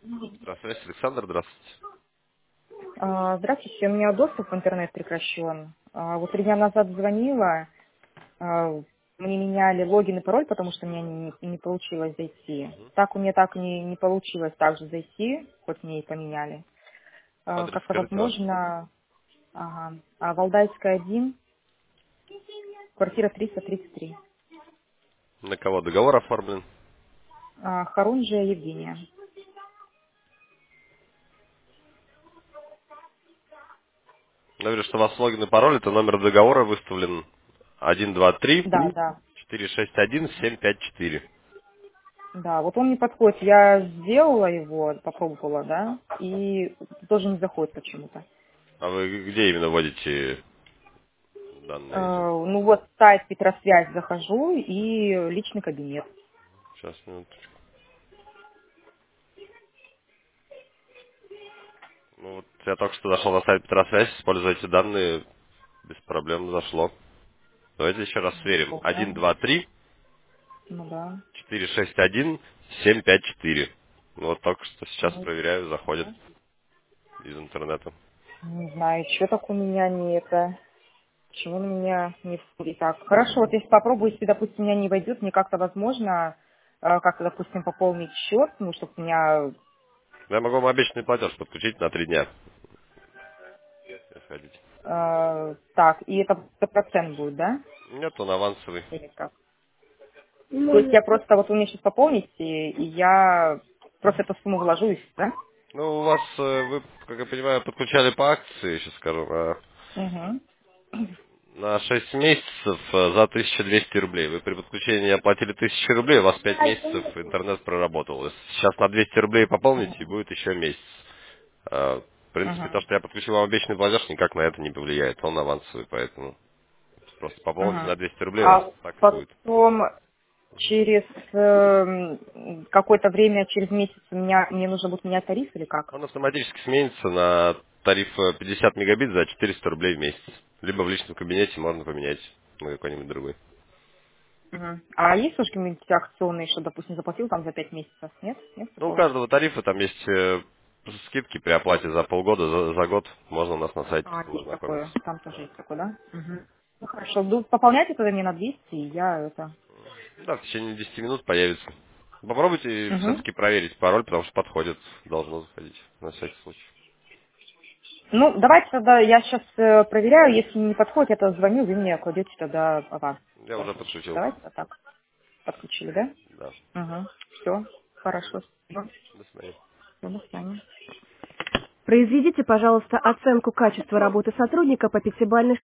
Здравствуйте, Александр, здравствуйте. Здравствуйте, у меня доступ в интернет прекращен. Вот 3 дня назад звонила, мне меняли логин и пароль, потому что мне не получилось зайти. Так у меня так не получилось также зайти, хоть мне и поменяли. Адрес Как-то скажите ваш. возможно, ага. Валдайская 1, квартира 333. На кого договор оформлен? Харунжия Евгения. Я говорю, что у вас логин и пароль, это номер договора выставлен 123 Да, да. 461 754. Да, вот он не подходит. Я сделала его, попробовала, да, и тоже не заходит почему-то. А вы где именно вводите данные эти? Ну вот сайт Петросвязь захожу и личный кабинет. Сейчас, минуточку. Ну вот я только что зашел на сайт Петросвязь, используйте данные, без проблем зашло. Давайте еще раз сверим. Да. 123 Ну да. 461 754. Ну вот только что сейчас Ну, проверяю, заходит из интернета. не знаю, что так у меня не это. Почему у меня не входит? Так, хорошо, вот если попробую, если, допустим, у меня не войдет, мне как-то возможно, как-то, допустим, пополнить счет, ну, чтобы у меня, Я могу вам обещанный платеж подключить на 3 дня, если хотите. так, и это 100% будет, да? Нет, он авансовый. Или как? То есть я просто, вот вы мне сейчас пополните, и я просто эту сумму вложу, и всё, да? Ну, у вас, вы, как я понимаю, подключали по акции, сейчас скажу, Угу. на 6 месяцев за 1200 рублей. Вы при подключении оплатили 1000 рублей, у вас 5 месяцев интернет проработал. Если сейчас на 200 рублей пополните, и будет еще месяц. В принципе, то, Угу. что я подключил вам обещанный платеж, никак на это не повлияет. Он авансовый, поэтому просто пополните Угу. на 200 рублей, у вас А так и будет. потом через какое-то время, через месяц мне нужно будет менять тариф или как? Он автоматически сменится на тариф 50 мегабит за 400 рублей в месяц. Либо в личном кабинете можно поменять на какой-нибудь другой. Угу. А есть тоже какие-нибудь акционные, что, допустим, заплатил там за 5 месяцев? Нет? Нет Ну, у такого? каждого тарифа там есть скидки при оплате за полгода, за год. Можно у нас на сайте Есть ознакомиться. такое. Там тоже есть такое, да? Угу. Ну хорошо, пополняйте тогда мне на 200, и я это... Да, в течение 10 минут появится. Попробуйте Угу. все-таки проверить пароль, потому что подходит, должно заходить, на всякий случай. Ну, давайте тогда я сейчас проверяю, если не подходит, я тогда звоню, вы мне кладете тогда аванс Я уже платеж. подключил. Давайте вот так подключили, да? Да. Угу. Все, хорошо. Спасибо. До свидания. Всё, до свидания. Произведите, пожалуйста, оценку качества работы сотрудника по пятибалльной